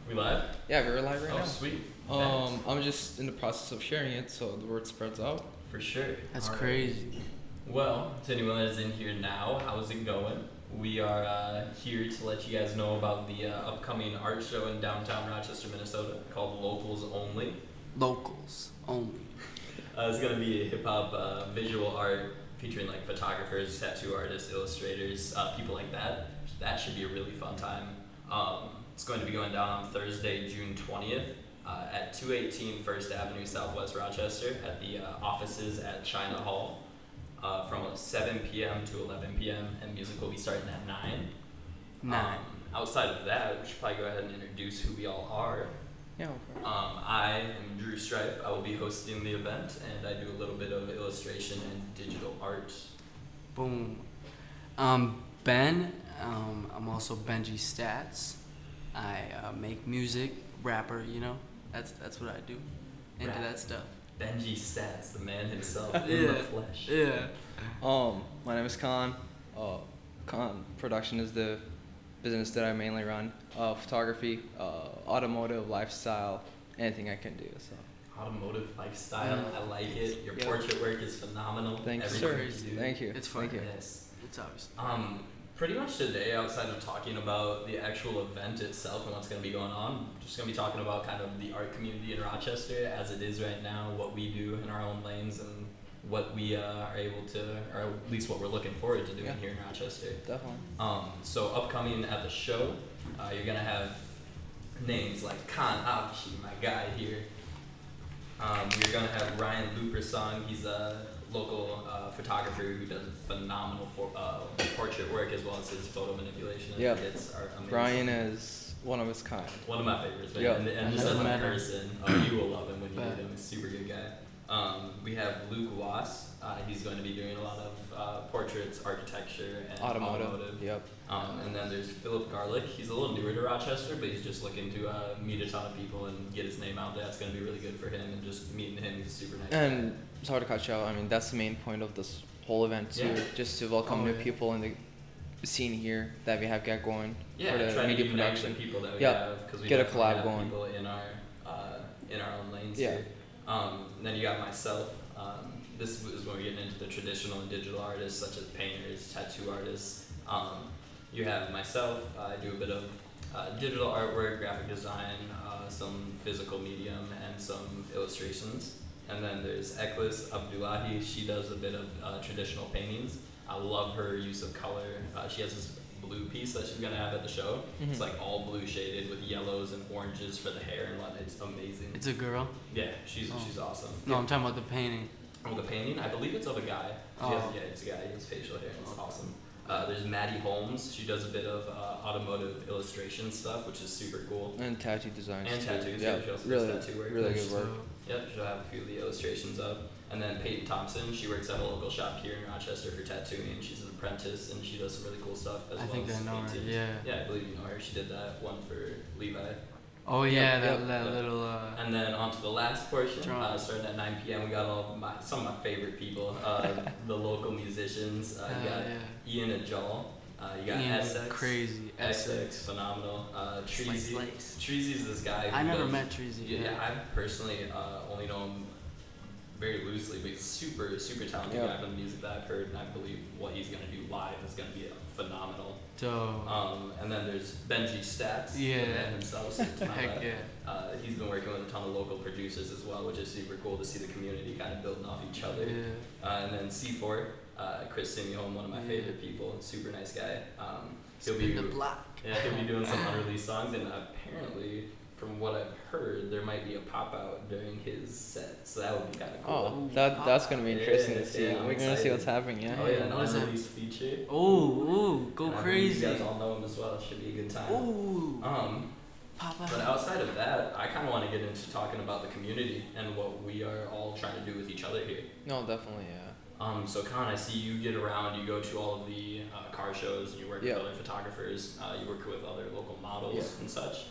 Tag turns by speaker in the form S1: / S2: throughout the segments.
S1: We live?
S2: Yeah, we're live right
S1: Oh,
S2: now.
S1: sweet.
S2: I'm just in the process of sharing it so the word spreads out.
S1: For sure.
S3: That's
S1: All right.
S3: crazy.
S1: Well, to anyone that is in here now, how's it going? We are here to let you guys know about the upcoming art show in downtown Rochester, Minnesota called Locals Only.
S3: Locals only.
S1: It's going to be a hip hop visual art featuring like photographers, tattoo artists, illustrators, people like that. That should be a really fun time. It's going to be going down on Thursday, June 20th at 218 First Avenue, Southwest Rochester at the offices at China Hall from 7 p.m. to 11 p.m. and music will be starting at 9. Outside of that, we should probably go ahead and introduce who we all are.
S2: Yeah.
S1: I am Drew Strife. I will be hosting the event, and I do a little bit of illustration and digital art.
S3: Boom. Ben. I'm also Benji Stats. I make music, rapper. You know, that's what I do. Into
S1: Rap.
S3: that stuff.
S1: Benji Stats, the man himself in the flesh.
S3: Yeah.
S2: My name is Khan. Khan Production is the business that I mainly run. Photography, automotive, lifestyle, anything I can do. So.
S1: Automotive lifestyle, I like it. Your
S2: Yep.
S1: portrait work is phenomenal.
S2: Thank you,
S1: Everything
S2: sir.
S1: you do.
S2: Thank you.
S3: It's fun.
S2: Thank you.
S1: Yes.
S3: It's obvious.
S1: Pretty much today, outside of talking about the actual event itself and what's going to be going on, just going to be talking about kind of the art community in Rochester as it is right now, what we do in our own lanes, and what we are able to, or at least what we're looking forward to doing
S2: Yeah.
S1: here in Rochester.
S2: Definitely.
S1: So upcoming at the show, you're going to have names like Khan Avci, my guy here. We're going to have Ryan Lupersong. He's a local photographer who does phenomenal portrait work as well as his photo manipulation.
S2: Yep.
S1: It's amazing.
S2: Brian is one of his kind.
S1: One of my favorites, man.
S2: Yep.
S1: And just
S3: I
S1: as a
S3: met him.
S1: person, you will love him when you
S3: Bet.
S1: meet him. He's a super good guy. We have Luke Wass. He's going to be doing a lot of portraits, architecture, and
S2: Automotive. Yep.
S1: And then there's Philip Garlick. He's a little newer to Rochester, but he's just looking to meet a ton of people and get his name out there. That's going to be really good for him, and just meeting him, he's a super nice
S2: And
S1: guy.
S2: sorry to cut you out. I mean, that's the main point of this whole event too,
S1: Yeah.
S2: just to welcome
S3: Oh,
S2: new
S3: yeah.
S2: people in the scene here that we have got going
S1: Yeah,
S2: for the
S1: try to
S2: media
S1: unite
S2: production.
S1: the people that we
S2: Yeah,
S1: have, because we
S2: get a
S1: definitely
S2: collab
S1: have
S2: going.
S1: people in our own lanes
S2: Yeah.
S1: here. And then you got myself. This is when we're getting into the traditional and digital artists such as painters, tattoo artists. You have myself. I do a bit of digital artwork, graphic design, some physical medium, and some illustrations. And then there's Eklis Abdullahi. She does a bit of traditional paintings. I love her use of color. She has this blue piece that she's gonna have at the show.
S2: Mhm.
S1: It's like all blue shaded with yellows and oranges for the hair and whatnot. It's amazing.
S3: It's a girl.
S1: Yeah, she's
S3: Oh.
S1: she's awesome.
S3: No, I'm talking about the painting.
S1: Oh, the painting, I believe it's of a guy.
S3: Oh.
S1: Yeah, it's a guy. He has facial hair, and it's awesome. There's Maddie Holmes. She does a bit of automotive illustration stuff, which is super cool.
S2: And tattoo designs.
S1: And
S2: too.
S1: tattoos.
S2: Yeah,
S1: Yeah, she also
S2: really,
S1: does tattoo work.
S2: really
S3: That's
S2: good work.
S3: dope.
S1: Yep, she'll have a few of the illustrations up. And then Peyton Thompson, she works at a local shop here in Rochester for tattooing. She's an apprentice, and she does some really cool stuff as
S3: I
S1: well
S3: think
S1: as
S3: I know her.
S1: painting.
S3: Yeah.
S1: Yeah, I believe you know her. She did that one for Levi.
S3: Oh yeah,
S2: Yep, yep.
S3: that little.
S1: And then on to the last portion,
S3: Drama.
S1: starting at 9 p.m., we got some of my favorite people, the local musicians. You got
S3: yeah.
S1: Ian Ajal, you got
S3: Ian,
S1: Essex.
S3: crazy.
S1: Essex, phenomenal. Treasy.
S3: Slice.
S1: Treasy's this guy.
S3: I
S1: who
S3: never
S1: does-
S3: met Treasy.
S1: Yeah, I personally only know him very loosely, but he's super, super talented
S2: Yeah.
S1: guy from the music that I've heard, and I believe what he's gonna do live is gonna be phenomenal.
S3: Dope.
S1: And then there's Benji Stats, the
S3: Yeah.
S1: man himself. So to my
S3: Heck
S1: left.
S3: yeah.
S1: He's been working with a ton of local producers as well, which is super cool to see the community kind of building off each other.
S3: Yeah.
S1: And then C4, Chris Simeon, one of my
S3: Yeah.
S1: favorite people, super nice guy. He'll
S3: Spin
S1: be
S3: the block.
S1: he'll be doing some unreleased songs, and apparently, from what I've heard, there might be a pop out during his set, so that would be kind of cool.
S2: Oh,
S3: Ooh,
S2: that's gonna be interesting
S1: Yeah,
S2: to see.
S1: yeah, I'm
S2: We're gonna see
S1: excited.
S2: what's happening. Yeah.
S1: Oh yeah, an
S3: What is that?
S1: unreleased feature.
S3: Ooh, go
S1: And I believe
S3: crazy.
S1: You guys all know him as well. It should be a good time.
S3: Ooh. Pop
S1: But
S3: out.
S1: outside of that, I kind of want to get into talking about the community and what we are all trying to do with each other here.
S2: No, definitely. Yeah.
S1: So Khan, I see you get around, you go to all of the car shows, and you work
S2: Yeah.
S1: with other photographers, you work with other local models
S2: Yeah.
S1: and such.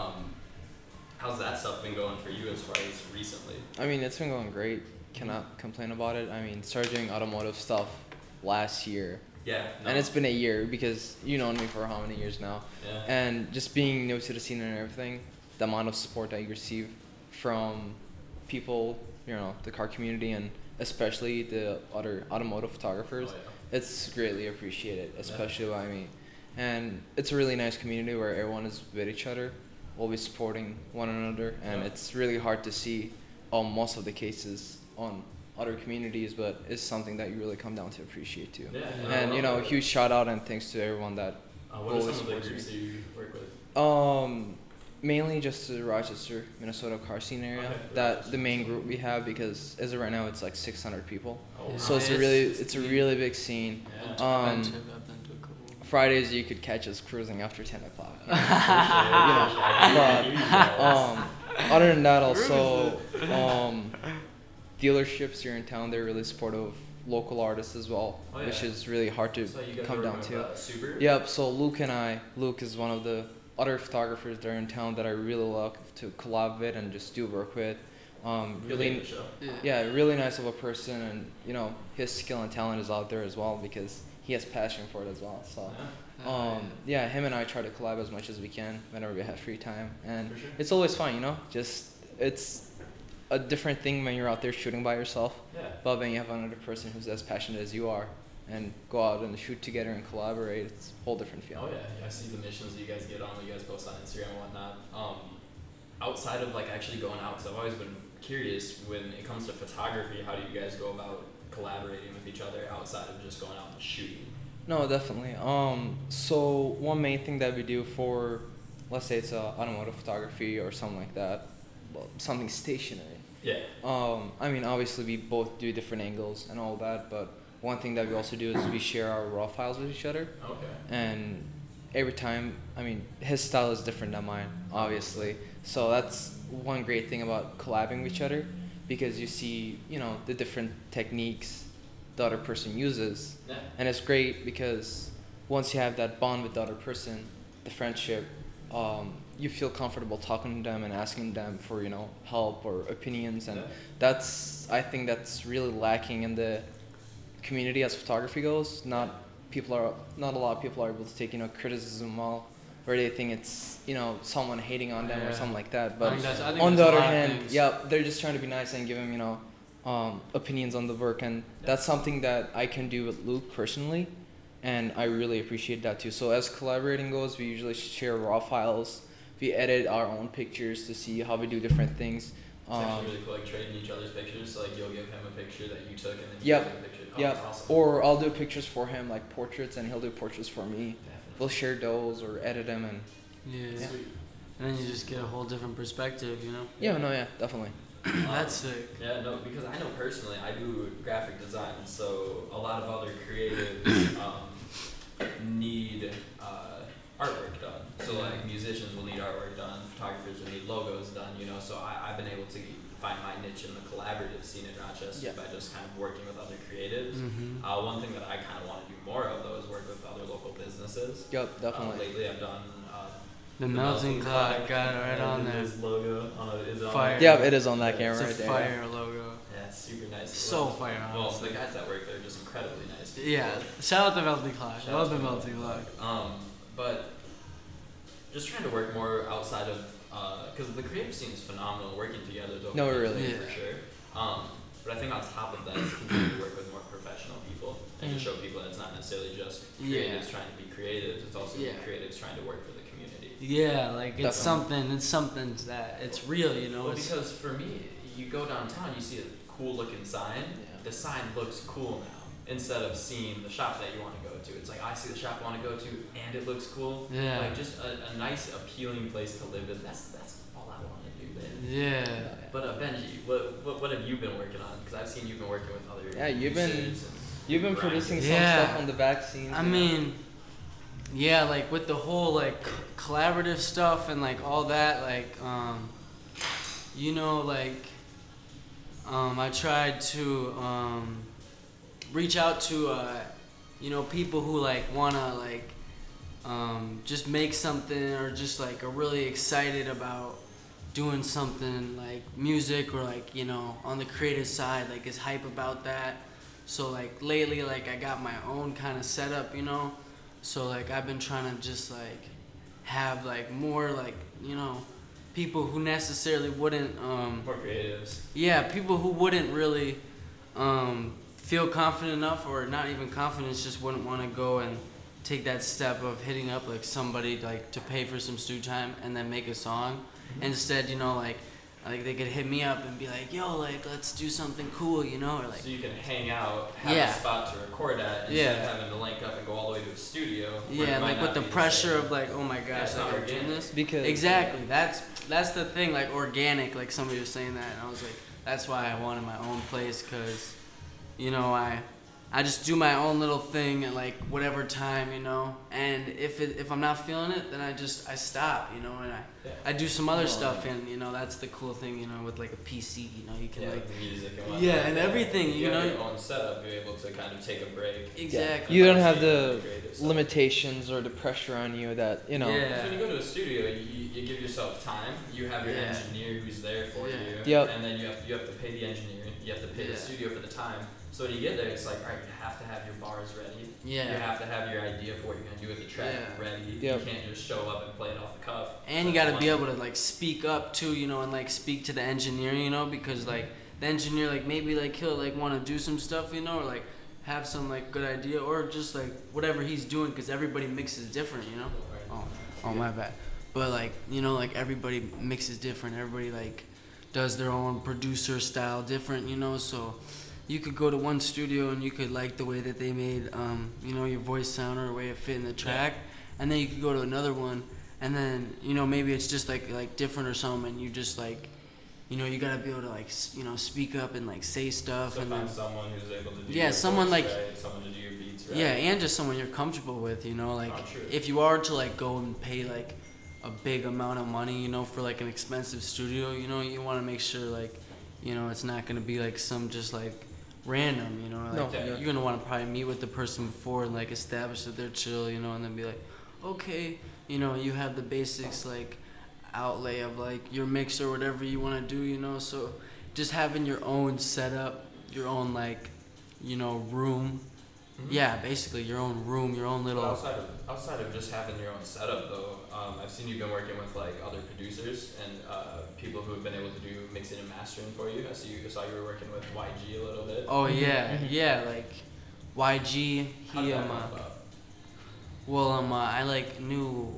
S1: How's that stuff been going for you as far as recently?
S2: I mean, it's been going great. Cannot complain about it. I mean, started doing automotive stuff last year.
S1: Yeah. No.
S2: And it's been a year because you known me for how many years now.
S1: Yeah.
S2: And just being new to the scene and everything, the amount of support that you receive from people, the car community, and especially the other automotive photographers,
S1: Oh, yeah.
S2: it's greatly appreciated, especially by me. And it's a really nice community where everyone is with each other, always supporting one another, and
S1: Yeah.
S2: it's really hard to see most of the cases on other communities, but it's something that you really come down to appreciate too.
S1: Yeah.
S2: And huge shout out and thanks to everyone that
S1: What are
S2: always
S1: some of the
S2: supports
S1: groups
S2: me.
S1: that you work with?
S2: Mainly just the Rochester, Minnesota car scene area.
S1: Okay.
S2: That the main group we have, because as of right now it's like 600 people.
S1: Oh, wow.
S2: So it's a really big scene.
S1: Yeah.
S3: I've been to a couple.
S2: Fridays you could catch us cruising after 10 o'clock. Other than that, also dealerships here in town, they're really supportive of local artists as well,
S1: Oh, yeah.
S2: which is really hard to
S1: So you guys
S2: come
S1: are
S2: down
S1: working
S2: to.
S1: with, Subaru?
S2: Yep. So Luke is one of the other photographers that are in town that I really love to collab with and just do work with.
S1: Really in the show.
S2: Yeah, really nice of a person, and his skill and talent is out there as well because he has passion for it as well. So.
S1: Yeah.
S2: Him and I try to collab as much as we can whenever we have free time, and
S1: For sure.
S2: it's always fun, just it's a different thing when you're out there shooting by yourself,
S1: Yeah.
S2: but when you have another person who's as passionate as you are and go out and shoot together and collaborate, it's a whole different feeling.
S1: Oh yeah, I see the missions that you guys get on, that you guys post on Instagram and whatnot. Outside of like actually going out, because I've always been curious when it comes to photography, how do you guys go about collaborating with each other outside of just going out and shooting?
S2: No, definitely. So one main thing that we do for, let's say it's automotive photography or something like that, well, something stationary.
S1: Yeah.
S2: Obviously we both do different angles and all that, but one thing that we also do is we share our raw files with each other.
S1: Okay.
S2: And every time, his style is different than mine, obviously. So that's one great thing about collabing with each other, because you see, the different techniques the other person uses.
S1: Yeah.
S2: And it's great because once you have that bond with the other person, the friendship, you feel comfortable talking to them and asking them for, help or opinions. And
S1: Yeah.
S2: I think that's really lacking in the community as photography goes. Not a lot of people are able to take, criticism well, where they think it's, someone hating on them or
S3: Yeah.
S2: something like that.
S3: I
S2: But
S3: think
S2: on the
S3: there's a
S2: other
S3: lot of
S2: hand,
S3: things.
S2: they're just trying to be nice and give him, opinions on the work, and that's something that I can do with Luke personally, and I really appreciate that too. So as collaborating goes, we usually share raw files. We edit our own pictures to see how we do different things.
S1: It's actually really cool, like trading each other's pictures. So like you'll give him a picture that you took, and then
S2: Yep.
S1: give him a picture. Oh,
S2: Yeah,
S1: that's awesome.
S2: or I'll do pictures for him, like portraits, and he'll do portraits for me.
S1: Definitely.
S2: We'll share those or edit them, and
S3: Yeah.
S1: Sweet.
S3: And then you just get a whole different perspective,
S2: definitely.
S3: That's sick.
S1: Yeah, no, because I know personally, I do graphic design, so a lot of other creatives need artwork done. So like musicians will need artwork done, photographers will need logos done, So I've been able to find my niche in the collaborative scene in Rochester
S2: Yeah.
S1: by just kind of working with other creatives.
S3: Mm-hmm.
S1: One thing that I kind of want to do more of though is work with other local businesses.
S2: Yep, definitely.
S1: Lately, I've done
S3: The melting clock, got it right on there.
S1: His logo is on
S3: Fire.
S2: Yeah, it is on that
S1: Yeah,
S2: camera
S3: It's
S2: right
S3: a
S2: there.
S3: fire logo.
S1: Yeah, it's super nice.
S3: So fire,
S1: Well,
S3: honestly.
S1: the guys that work there are just incredibly nice people.
S3: Yeah, shout out the melting clock.
S1: Shout
S3: Love
S1: out
S3: the
S1: to
S3: melting clock.
S1: But just trying to work more outside of, because the creative scene is phenomenal, working together is
S2: No, it really
S3: is.
S1: for sure. But I think on top of that is continue to work with more professional people and to show people that it's not necessarily just creatives trying to be creative, it's also creatives trying to work for the community.
S3: Yeah, like it's
S2: Definitely.
S3: something that it's real,
S1: Well,
S3: it's,
S1: because for me, you go downtown, you see a cool looking sign.
S2: Yeah.
S1: The sign looks cool now. Instead of seeing the shop that you want to go to, it's like I see the shop I want to go to, and it looks cool.
S3: Yeah.
S1: Like just a nice, appealing place to live in. That's all I want to do, man.
S3: yeah.
S1: But Benji, what have you been working on? Because I've seen you've been working with other.
S2: Yeah, you've been-
S1: producers and
S2: You've been
S1: grinders.
S2: producing some
S3: Yeah.
S2: stuff on the back scenes.
S3: I mean, yeah, like with the whole like collaborative stuff and like all that, like I tried to reach out to people who like wanna like just make something or just like are really excited about doing something like music or like on the creative side, like is hype about that. So like lately, like I got my own kind of setup, so like I've been trying to just like have like more like people who necessarily wouldn't
S1: More creatives.
S3: yeah, people who wouldn't really feel confident enough, or not even confident, just wouldn't want to go and take that step of hitting up like somebody like to pay for some studio time and then make a song. Instead, you know, like they could hit me up and be like, yo, like let's do something cool, you know, or like
S1: So you can hang out, have
S3: Yeah.
S1: a spot to record at, instead of having to link up and go all the way to a studio. where
S3: yeah,
S1: it might
S3: like with
S1: not
S3: the
S1: be
S3: pressure
S1: same.
S3: of like, oh my gosh,
S1: it's
S3: like
S1: not
S3: I'm doing
S1: organic.
S3: this.
S2: Because
S3: Exactly. That's the thing. Like organic. Like somebody was saying that, and I was like, that's why I wanted my own place, cause, you know, I just do my own little thing at like whatever time, you know. And if I'm not feeling it, then I stop, you know, and I do some other stuff, and you know that's the cool thing, you know, with like a PC, you know, you can like
S1: the music and whatnot.
S3: yeah, and everything,
S1: If
S3: you
S1: have
S3: know.
S1: your own setup, you're able to kind of take a break.
S3: Exactly.
S2: you don't have
S1: Obviously,
S2: the
S1: creative stuff.
S2: limitations or the pressure on you that you know.
S3: Yeah.
S1: So when you go to a studio, you give yourself time. You have your
S3: Yeah.
S1: engineer who's there for
S3: Yeah.
S1: you,
S2: Yep.
S1: and then you have to pay the engineer. You have to pay
S3: Yeah.
S1: the studio for the time. So when you get there, it's like, all right, you have to have your bars ready.
S3: Yeah.
S1: You have to have your idea for what you're gonna do with the track
S3: Yeah.
S1: ready.
S2: Yep.
S1: You can't just show up and play it off the cuff.
S3: And you
S1: That's
S3: got to be
S1: one.
S3: able to like speak up too, you know, and like speak to the engineer, you know, because like the engineer like maybe like he'll like want to do some stuff, you know, or like have some like good idea, or just like whatever he's doing, because everybody mixes different, you know. Oh my bad. But like, you know, like everybody mixes different. Everybody like does their own producer style different, you know. So you could go to one studio and you could like the way that they made, you know, your voice sound or the way it fit in the track, and then you could go to another one, and then you know maybe it's just like different or something, and you just like, you know, you gotta be able to like you know speak up and like say stuff,
S1: So
S3: and
S1: find
S3: then
S1: someone who's able to do
S3: Yeah,
S1: your
S3: someone
S1: voice
S3: like-
S1: right, someone to do your beats right.
S3: yeah, and just someone you're comfortable with, you know, like
S1: Oh, true.
S3: if you are to like go and pay like a big amount of money, you know, for like an expensive studio, you know, you want to make sure like, you know, it's not gonna be like some just like random, you know, like
S2: No,
S1: yeah.
S3: you're gonna want to probably meet with the person before and like establish that they're chill, you know, and then be like, okay, you know, you have the basics like outlay of like your mix or whatever you want to do, you know, so just having your own setup, your own like, you know, room.
S1: Mhm.
S3: Yeah, basically your own room, your own
S1: But
S3: little.
S1: outside of just having your own setup, though, I've seen you've been working with like other producers and people who have been able to do mixing and mastering for you. I saw you were working with YG a little bit.
S3: Oh yeah, yeah, like YG.
S1: How did
S3: He
S1: that come about?
S3: well I like knew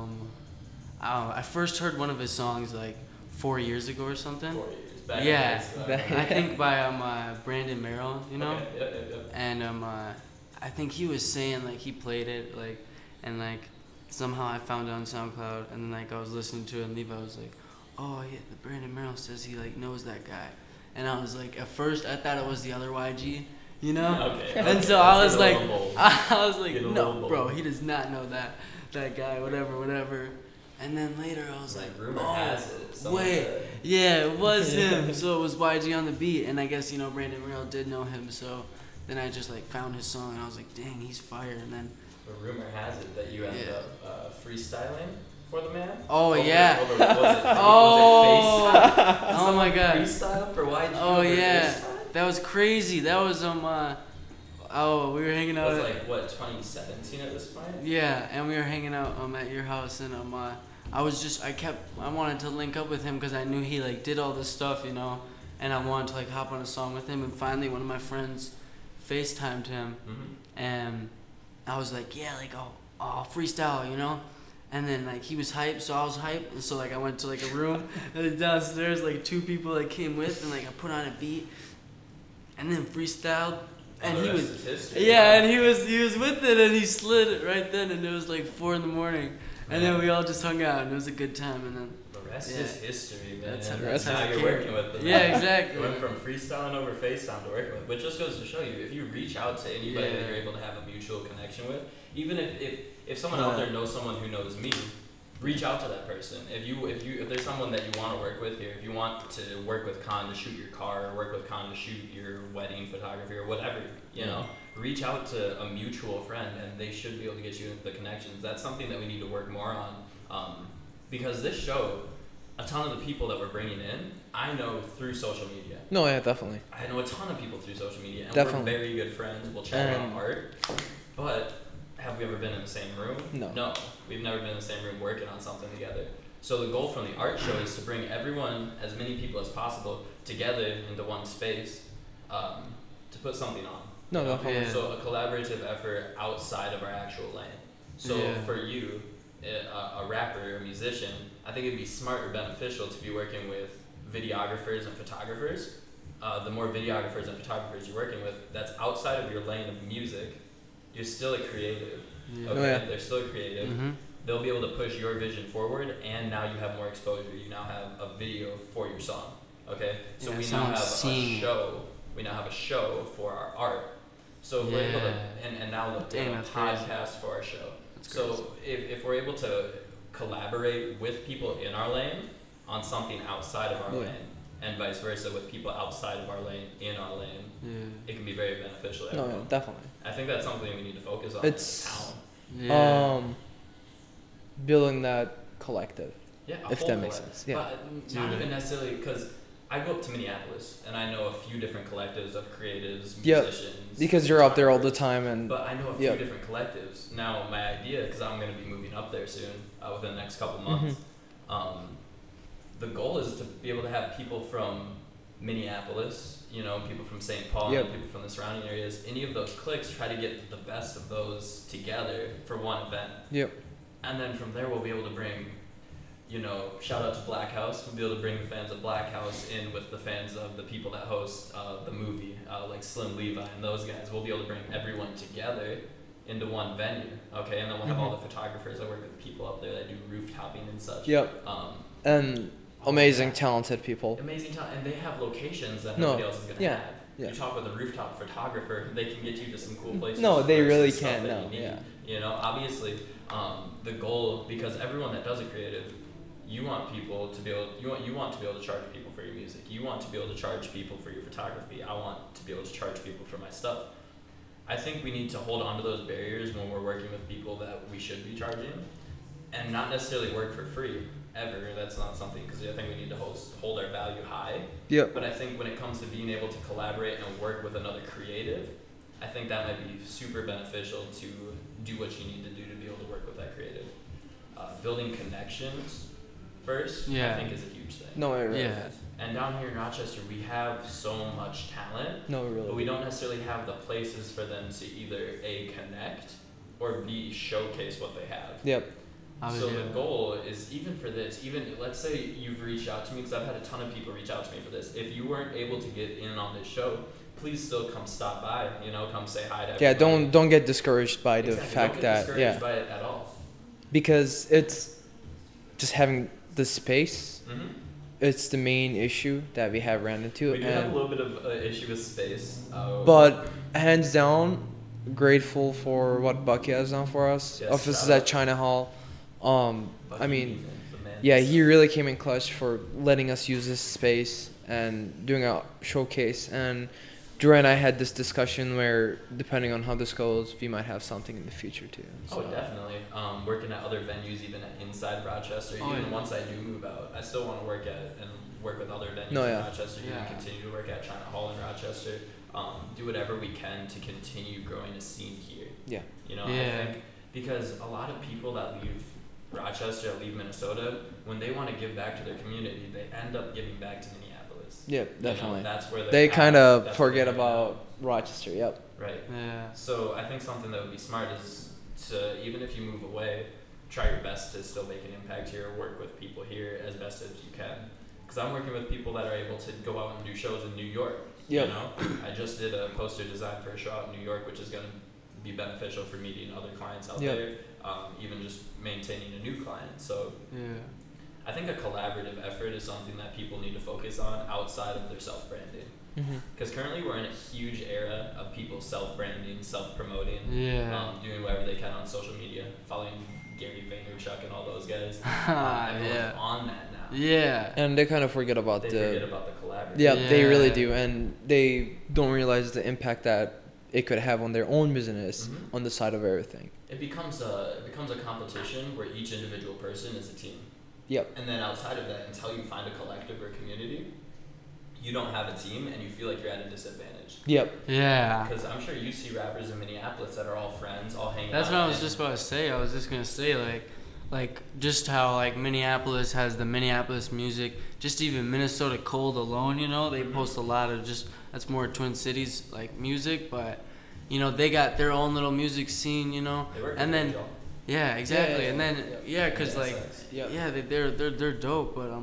S3: I first heard one of his songs like 4 years ago or something.
S1: 4 years back.
S3: Yeah.
S1: In the days,
S3: I think by Brandon Merrill, you know.
S1: Okay, yep.
S3: And I think he was saying like he played it like, and like somehow I found it on SoundCloud, and then like I was listening to it, and Levi was like, oh yeah, the Brandon Merrill says he like knows that guy, and I was like, at first I thought it was the other YG, you know.
S1: Okay.
S3: And
S1: okay,
S3: so I
S1: that's
S3: was
S1: a
S3: like,
S1: little bold.
S3: I was like,
S1: Get a
S3: no,
S1: little
S3: bro,
S1: bold.
S3: he does not know that guy, whatever. And then later I was like,
S1: rumor
S3: oh,
S1: has it. someone
S3: wait.
S1: said-
S3: yeah, it was him. So it was YG on the beat, and I guess you know Brandon Merrill did know him. So then I just like found his song, and I was like, dang, he's fire. And then
S1: But rumor has it that you ended
S3: Yeah.
S1: up freestyling for the man.
S3: Oh,
S1: Over-
S3: yeah.
S1: over- was it,
S3: Oh.
S1: was it FaceTime?
S3: Oh my God.
S1: Freestyle for YG.
S3: Oh,
S1: over
S3: yeah.
S1: FaceTime?
S3: that was crazy. That was we were hanging
S1: It
S3: out.
S1: was
S3: at-
S1: like what 2017 at this point.
S3: Yeah, and we were hanging out at your house, and I wanted to link up with him because I knew he like did all this stuff, you know, and I wanted to like hop on a song with him. And finally, one of my friends FaceTimed him,
S1: Mm-hmm.
S3: and I was like, yeah, like I'll freestyle, you know. And then like he was hyped, so I was hyped, and so like I went to like a room and then downstairs, like 2 people like came with, and like I put on a beat, and then freestyled, and he was. Yeah, and he was with it, and he slid it right then, and it was like 4 in the morning, and then we all just hung out, and it was a good time, and then
S1: The rest
S3: Yeah.
S1: is history, man.
S3: That's
S1: now
S3: how
S1: you're
S3: it
S1: working
S3: came.
S1: with them.
S3: Yeah, exactly.
S1: You went from freestyling over FaceTime to working with, which just goes to show you, if you reach out to anybody that
S3: Yeah.
S1: you're able to have a mutual connection with, even if someone out there knows someone who knows me, reach out to that person. If there's someone that you want to work with here, if you want to work with Khan to shoot your car, or work with Khan to shoot your wedding photography or whatever, you know, reach out to a mutual friend, and they should be able to get you the connections. That's something that we need to work more on, because this show, a ton of the people that we're bringing in, I know through social media.
S2: No, yeah, definitely.
S1: I know a ton of people through social media, and
S2: Definitely.
S1: we're very good friends. We'll chat
S2: And-
S1: about art, but have we ever been in the same room?
S2: No.
S1: No, we've never been in the same room working on something together. So the goal from the art show is to bring everyone, as many people as possible, together into one space to put something on.
S2: No,
S1: you know?
S2: definitely.
S3: Yeah.
S1: So a collaborative effort outside of our actual lane. So
S3: Yeah.
S1: for you, a rapper or a musician, I think it'd be smart or beneficial to be working with videographers and photographers. The more videographers and photographers you're working with, that's outside of your lane of music. You're still a creative.
S3: Yeah.
S1: Okay,
S2: Oh, yeah.
S1: they're still creative.
S3: Mm-hmm.
S1: They'll be able to push your vision forward, and now you have more exposure. You now have a video for your song. Okay, so
S3: Yeah,
S1: we now
S3: someone's
S1: have
S3: seeing
S1: a
S3: it.
S1: show. We now have a show for our art. So if we're able to,
S3: Yeah.
S1: and now look, we
S3: Dang,
S1: have a
S3: that's crazy.
S1: podcast for our show.
S3: That's
S1: So if we're able to collaborate with people in our lane on something outside of our
S2: Yeah.
S1: lane, and vice versa with people outside of our lane in our lane,
S3: Yeah.
S1: it can be very beneficial to
S2: No,
S1: everyone.
S2: definitely.
S1: I think that's something we need to focus on
S2: It's-
S1: as a town.
S3: Yeah.
S2: Building that collective.
S1: Yeah, a
S2: If
S1: whole
S2: that makes
S1: collective.
S2: sense, yeah.
S1: But not
S3: Dude.
S1: even necessarily because I go up to Minneapolis and I know a few different collectives of creatives,
S2: Yeah,
S1: musicians.
S2: Because you're up there all the
S1: photographers.
S2: time, and
S1: But I know a few
S2: yeah.
S1: different collectives. Now, my idea, because I'm going to be moving up there soon, within the next couple
S2: Mm-hmm.
S1: months, the goal is to be able to have people from Minneapolis, you know, people from St. Paul,
S2: Yep.
S1: and people from the surrounding areas. Any of those cliques, try to get the best of those together for one event.
S2: Yep.
S1: And then from there, we'll be able to bring, you know, shout out to Black House. We'll be able to bring the fans of Black House in with the fans of the people that host the movie, like Slim Levi and those guys. We'll be able to bring everyone together into one venue, okay? And then we'll have all the photographers. I work with people up there that do rooftoping and such.
S2: Yep. And amazing, talented people.
S1: Amazing talent, and they have locations that
S2: No,
S1: nobody else is gonna
S2: yeah,
S1: have.
S2: yeah.
S1: You talk with a rooftop photographer, they can get you to some cool places.
S2: No, they
S1: for some
S2: really
S1: stuff
S2: can,
S1: that
S2: no,
S1: you need.
S2: yeah.
S1: You know, obviously, the goal, because everyone that does a creative, you want people to be able, you want to be able to charge people for your music. You want to be able to charge people for your photography. I want to be able to charge people for my stuff. I think we need to hold on to those barriers when we're working with people that we should be charging, and not necessarily work for free ever. That's not something, because I think we need to hold our value high.
S2: Yep.
S1: But I think when it comes to being able to collaborate and work with another creative, I think that might be super beneficial to do what you need to do to be able to work with that creative. Building connections first,
S3: Yeah.
S1: I think is a huge thing.
S2: No, it really
S3: Yeah.
S2: is.
S1: And down here in Rochester, we have so much talent,
S2: No, it really.
S1: but we don't necessarily have the places for them to either A, connect, or B, showcase what they have.
S2: Yep.
S1: So the goal is, even for this, even let's say you've reached out to me, because I've had a ton of people reach out to me for this. If you weren't able to get in on this show, please still come stop by. You know, come say hi to
S2: Yeah.
S1: everybody.
S2: Don't get discouraged by the
S1: Exactly,
S2: fact
S1: don't get
S2: that
S1: discouraged by it at all.
S2: because it's just having the space.
S1: Mm-hmm.
S2: It's the main issue that we have ran into,
S1: We do have a
S2: and
S1: little bit of an issue with space.
S2: but hands down, grateful for what Bucky has done for us.
S1: Yes,
S2: Offices
S1: shout
S2: at
S1: out.
S2: China Hall. I mean,
S1: the man
S2: yeah,
S1: is-
S2: he really came in clutch for letting us use this space and doing a showcase. And Dre and I had this discussion where, depending on how this goes, we might have something in the future too.
S1: Oh, definitely. Working at other venues, even inside Rochester.
S3: Oh,
S1: Even
S3: yeah.
S1: once I do move out, I still want to work with other venues
S2: No,
S1: in
S2: yeah.
S1: Rochester. Even
S3: Yeah.
S1: continue to work at China Hall in Rochester. Do whatever we can to continue growing a scene here.
S2: Yeah.
S1: You know,
S3: Yeah.
S1: I think because a lot of people that leave Rochester, that leave Minnesota, when they want to give back to their community, they end up giving back to Minneapolis.
S2: Yep,
S1: You know,
S2: definitely.
S1: that's where
S2: They
S1: at,
S2: kind of
S1: that's where
S2: forget
S1: they're at.
S2: about Rochester. Yep.
S1: Right.
S3: Yeah.
S1: So I think something that would be smart is to, even if you move away, try your best to still make an impact here, work with people here as best as you can. Because I'm working with people that are able to go out and do shows in New York.
S2: Yep.
S1: You know, I just did a poster design for a show out in New York, which is going to be beneficial for meeting other clients out
S2: Yep.
S1: there, even just maintaining a new client. So
S3: Yeah.
S1: I think a collaborative effort is something that people need to focus on outside of their self-branding.
S2: Mm-hmm.
S1: Because currently we're in a huge era of people self-branding, self-promoting,
S3: Yeah.
S1: doing whatever they can on social media, following Gary Vaynerchuk and all those guys. Everyone's
S3: Yeah.
S1: on that now.
S3: Yeah.
S2: And they kind of forget about
S1: They
S2: the.
S1: forget about the collaborative.
S2: Yeah, they really
S3: Yeah.
S2: do, and they don't realize the impact that it could have on their own business
S1: Mhm.
S2: on the side of everything.
S1: It becomes a competition where each individual person is a team.
S2: Yep.
S1: And then outside of that, until you find a collective or community, you don't have a team and you feel like you're at a disadvantage.
S2: Yep.
S3: Yeah.
S1: Because I'm sure you see rappers in Minneapolis that are all friends, all hanging
S3: That's
S1: out.
S3: what I was
S1: and-
S3: just about to say. I was just gonna say, like, like just how like Minneapolis has the Minneapolis music, just even Minnesota Cold alone, you know, they post a lot of just, that's more Twin Cities like music, but you know, they got their own little music scene, you know,
S1: They work
S3: and
S1: with
S3: then
S1: y'all.
S3: yeah, exactly,
S2: Yeah,
S3: and then
S2: yeah.
S3: cause
S1: Yeah,
S3: like
S1: sucks.
S3: yeah, they're dope, but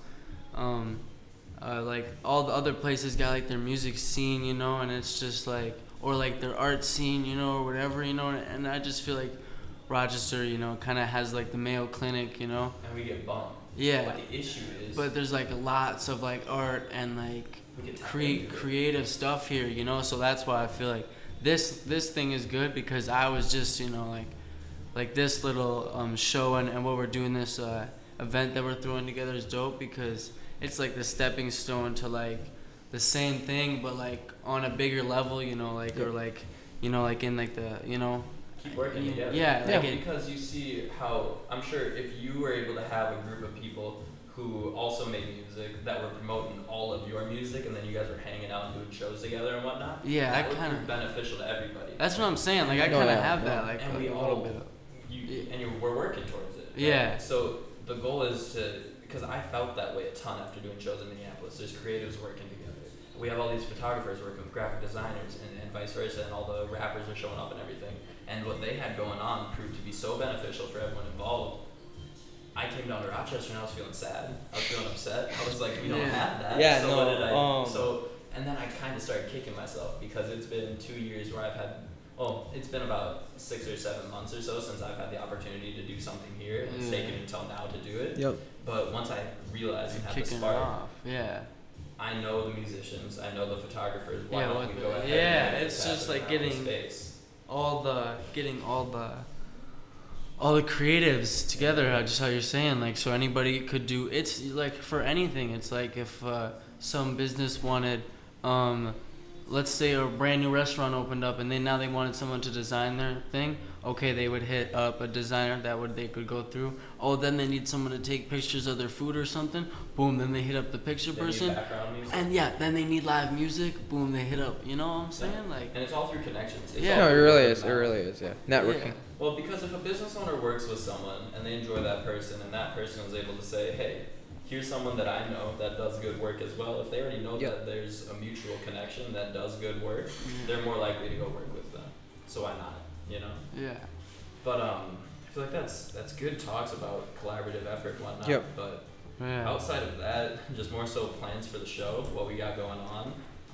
S3: like all the other places got like their music scene, you know, and it's just like, or like their art scene, you know, or whatever, you know, and I just feel like Rochester, you know, kind of has like the Mayo Clinic, you know.
S1: And we get bumped.
S3: Yeah.
S1: But the issue is,
S3: But there's like lots of like art and like
S1: we get tapped into it.
S3: creative stuff here, you know. So that's why I feel like this thing is good, because I was just, you know, like this little show and what we're doing, this event that we're throwing together is dope, because it's like the stepping stone to like the same thing, but like on a bigger level, you know, like or like, you know, like in like the, you know.
S1: Keep working together.
S3: Yeah, like
S2: Yeah.
S1: Because you see how, I'm sure if you were able to have a group of people who also made music that were promoting all of your music, and then you guys were hanging out and doing shows together and whatnot,
S3: Yeah,
S1: that
S3: I
S1: would
S3: kinda-
S1: be beneficial to everybody.
S3: That's what I'm saying. Like I
S2: No,
S3: kind of
S2: yeah,
S3: have
S2: no.
S3: that, like
S1: And we
S3: a
S1: all-
S3: little bit.
S1: We're working towards it. right?
S3: Yeah.
S1: So the goal is to, because I felt that way a ton after doing shows in Minneapolis. There's creatives working together. We have all these photographers working with graphic designers, and vice versa, and all the rappers are showing up and everything. And what they had going on proved to be so beneficial for everyone involved. I came down to Rochester and I was feeling sad. I was feeling upset. I was like, we don't
S3: Yeah.
S1: have that.
S2: Yeah,
S1: so
S2: no,
S1: what did I?
S2: um,
S1: So and then I kind of started kicking myself, because it's been 2 years where I've had. Well, it's been about 6 or 7 months or so since I've had the opportunity to do something here, and it's taken until now to do it.
S2: Yep.
S1: But once I realized and had the
S3: Kicking it
S1: spark,
S3: off. Yeah.
S1: I know the musicians, I know the photographers. Why
S3: Yeah,
S1: don't
S3: what
S1: we
S3: the-
S1: go ahead?
S3: yeah,
S1: and make
S3: it's
S1: this
S3: just
S1: happen
S3: like
S1: around the
S3: getting-
S1: space.
S3: Getting all the creatives together, just how you're saying, like, so anybody could do, it's like for anything. It's like if some business wanted, let's say a brand new restaurant opened up, and now they wanted someone to design their thing. Okay, they would hit up a designer they could go through. Oh, then they need someone to take pictures of their food or something. Boom, then they hit up the picture
S1: They need
S3: person.
S1: background music.
S3: And yeah, then they need live music. Boom, they hit up. You know what I'm saying? Like,
S1: And it's all through connections. It's
S3: Yeah.
S1: all
S2: No, it
S1: through
S2: really
S1: word
S2: is.
S1: of
S2: It
S1: mouth.
S2: really is. Yeah. Networking.
S3: yeah.
S1: Well, because if a business owner works with someone and they enjoy that person, and that person is able to say, hey, here's someone that I know that does good work as well. If they already know
S2: Yep.
S1: that there's a mutual connection that does good work, they're more likely to go work with them. So why not? You know.
S3: Yeah.
S1: But I feel like that's good talks about collaborative effort and whatnot.
S2: Yep.
S1: But
S3: Yeah.
S1: outside of that, just more so plans for the show, what we got going on.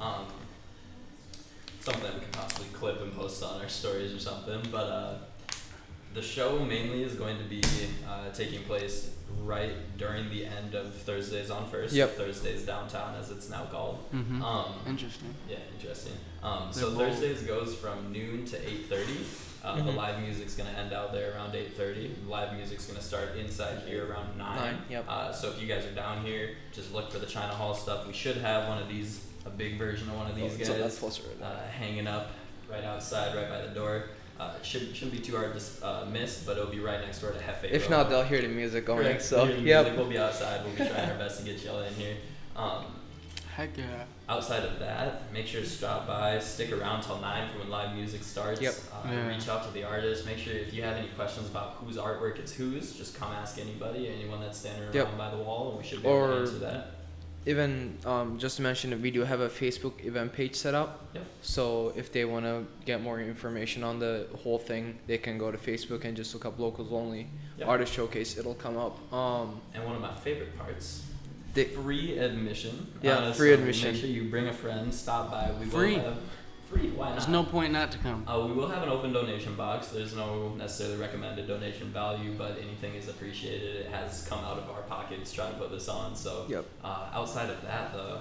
S1: Something that we can possibly clip and post on our stories or something. But the show mainly is going to be taking place right during the end of Thursdays on First.
S2: Yep.
S1: Thursdays downtown, as it's now called.
S3: Mm-hmm.
S1: Interesting. Yeah, interesting. So
S3: They're bold.
S1: Thursdays goes from noon to 8:30. The
S2: Mhm.
S1: live music's gonna end out there around 8:30. Live music's gonna start inside here around 9.
S2: Yep.
S1: So if you guys are down here, just look for the China Hall stuff. We should have one of these, a big version of one of these
S2: So that's
S1: guys,
S2: closer right now.
S1: hanging up right outside, right by the door. It shouldn't be too hard to miss, but it'll be right next door to Hefe.
S2: If
S1: Road.
S2: not, they'll hear the music going.
S1: Correct.
S2: So
S1: Hear the
S2: yep.
S1: music, we'll be outside. We'll be trying our best to get y'all in here.
S3: Heck yeah.
S1: Outside of that, make sure to stop by, stick around till 9 for when live music starts.
S2: Yep.
S3: Yeah.
S1: Reach out to the artist. Make sure if you have any questions about whose artwork is whose, just come ask anybody, anyone that's standing around
S2: Yep.
S1: by the wall, and we should be able to
S2: Or-
S1: answer that.
S2: Even just to mention that we do have a Facebook event page set up.
S1: Yep.
S2: So if they want to get more information on the whole thing, they can go to Facebook and just look up Locals Only
S1: Yep.
S2: Artist Showcase. It'll come up.
S1: And one of my favorite parts,
S2: They,
S1: free admission.
S2: Yeah, free
S1: so
S2: admission.
S1: Make sure you bring a friend, stop by. We
S3: Free.
S1: will have free. Why not?
S3: There's no point not to come.
S1: We will have an open donation box. There's no necessarily recommended donation value, but anything is appreciated. It has come out of our pockets trying to put this on. So
S2: Yep.
S1: outside of that, though,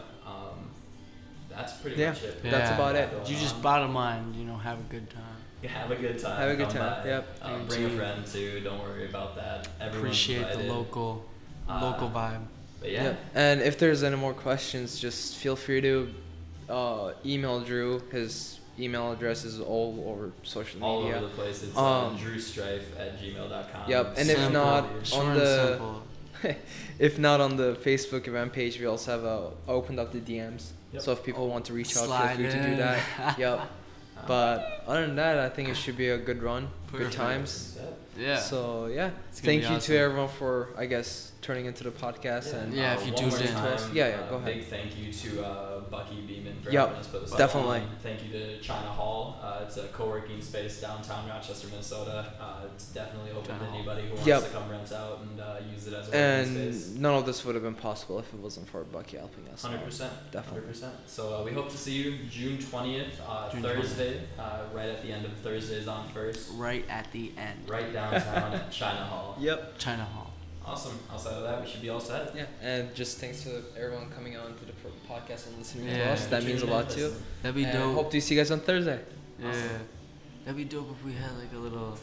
S1: that's pretty
S2: Yeah.
S1: much it.
S2: That's about it.
S3: You just bottom line, have a good time.
S1: have a good time.
S2: Have a good
S1: come
S2: time,
S1: by.
S2: yep.
S1: Bring a
S3: Guaranteed.
S1: friend too. Don't worry about that. Everyone's
S3: Appreciate the
S1: invited.
S3: local
S1: Uh,
S3: vibe.
S1: But yeah.
S2: yeah. And if there's any more questions, just feel free to email Drew. His email address is all over social
S1: All
S2: media.
S1: over the place. It's drewstrife@gmail.com.
S2: Yep, and if
S3: Simple.
S2: not
S3: Short
S2: on
S3: and
S2: the
S3: simple.
S2: if not on the Facebook event page, we also have opened up the DMs.
S1: Yep.
S2: So if people want to reach out,
S3: Slide
S2: feel free to do
S3: in.
S2: that. Yep. But other than that, I think it should be a good run. good times.
S3: Yeah.
S2: So yeah,
S3: It's gonna be
S2: thank you
S3: awesome.
S2: to everyone for, I guess, turning into the podcast. And
S3: Yeah, if you
S1: one
S3: tuned
S1: more
S3: in.
S1: time,
S2: Yeah, go ahead.
S1: Big thank you to Bucky Beeman for
S2: Yep,
S1: helping us put this
S2: definitely.
S1: on. Thank you to China Hall. It's a co-working space downtown Rochester, Minnesota. It's definitely open
S3: China
S1: to
S3: Hall.
S1: anybody who wants
S2: Yep.
S1: to come rent out and use it as a working space.
S2: And none of this would have been possible if it wasn't for Bucky helping us.
S1: 100%.
S2: Definitely.
S1: 100%. So we hope to see you June 20th,
S3: June
S1: Thursday, right at the end of Thursdays on First,
S3: Right at the end.
S1: right downtown at China Hall.
S2: Yep.
S3: China Hall.
S1: Awesome. Outside of that, we should be all set.
S2: Yeah, and just thanks to everyone coming out into the podcast and listening to
S3: Yeah.
S2: us. That means a lot too.
S3: That'd be
S2: And
S3: dope.
S2: hope to see you guys on Thursday.
S3: Yeah.
S1: Awesome.
S3: That'd be dope if we had like a little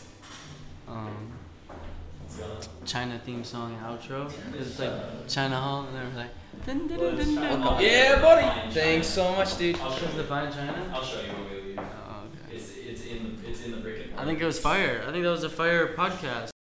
S1: Let's go.
S3: China theme song outro. 'Cause it's like China Hall and they're like dun, dun, dun, dun, dun.
S1: Welcome.
S2: Yeah, buddy.
S1: Fine
S2: Thanks
S1: China.
S2: so much, dude.
S1: I'll show
S3: Is
S1: you.
S3: it fine China?
S1: I'll show you when we leave.
S3: Oh, okay.
S1: It's in the brick and
S3: I think it was fire. I think that was a fire podcast.